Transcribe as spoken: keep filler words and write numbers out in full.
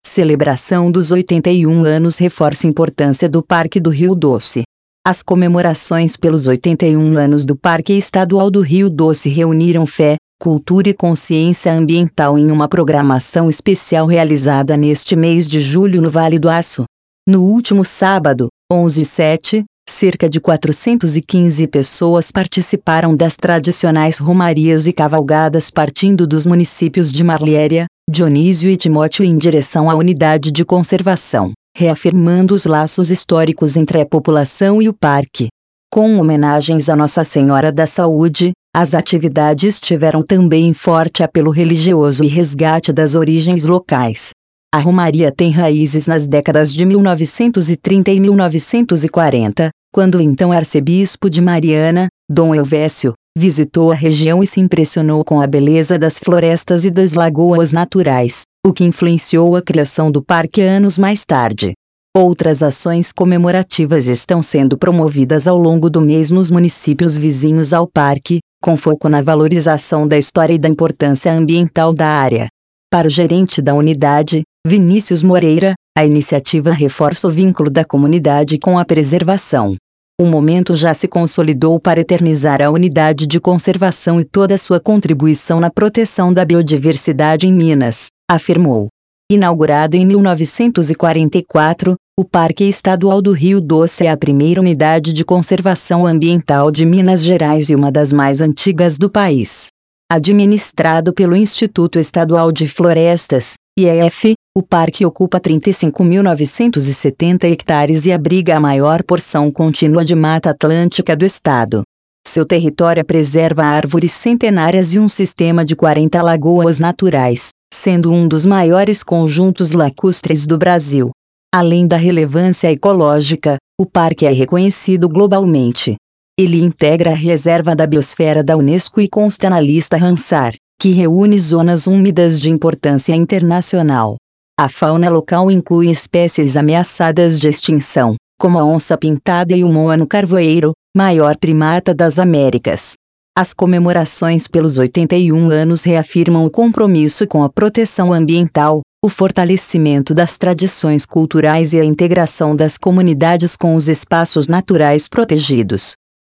Celebração dos oitenta e um anos reforça a importância do Parque do Rio Doce. As comemorações pelos oitenta e um anos do Parque Estadual do Rio Doce reuniram fé, cultura e consciência ambiental em uma programação especial realizada neste mês de julho no Vale do Aço. No último sábado, onze sete, cerca de quatrocentas e quinze pessoas participaram das tradicionais romarias e cavalgadas partindo dos municípios de Marliéria, Dionísio e Timóteo em direção à unidade de conservação, reafirmando os laços históricos entre a população e o parque. Com homenagens a Nossa Senhora da Saúde, as atividades tiveram também forte apelo religioso e resgate das origens locais. A romaria tem raízes nas décadas de mil novecentos e trinta e mil novecentos e quarenta, quando o então arcebispo de Mariana, Dom Elvésio, visitou a região e se impressionou com a beleza das florestas e das lagoas naturais, o que influenciou a criação do parque anos mais tarde. Outras ações comemorativas estão sendo promovidas ao longo do mês nos municípios vizinhos ao parque, com foco na valorização da história e da importância ambiental da área. Para o gerente da unidade, Vinícius Moreira, a iniciativa reforça o vínculo da comunidade com a preservação. O momento já se consolidou para eternizar a unidade de conservação e toda a sua contribuição na proteção da biodiversidade em Minas, afirmou. Inaugurado em mil novecentos e quarenta e quatro, o Parque Estadual do Rio Doce é a primeira unidade de conservação ambiental de Minas Gerais e uma das mais antigas do país. Administrado pelo Instituto Estadual de Florestas, I E F, o parque ocupa trinta e cinco mil novecentos e setenta hectares e abriga a maior porção contínua de Mata Atlântica do estado. Seu território preserva árvores centenárias e um sistema de quarenta lagoas naturais, sendo um dos maiores conjuntos lacustres do Brasil. Além da relevância ecológica, o parque é reconhecido globalmente. Ele integra a Reserva da Biosfera da Unesco e consta na lista Ramsar, que reúne zonas úmidas de importância internacional. A fauna local inclui espécies ameaçadas de extinção, como a onça-pintada e o moano carvoeiro, maior primata das Américas. As comemorações pelos oitenta e um anos reafirmam o compromisso com a proteção ambiental, o fortalecimento das tradições culturais e a integração das comunidades com os espaços naturais protegidos.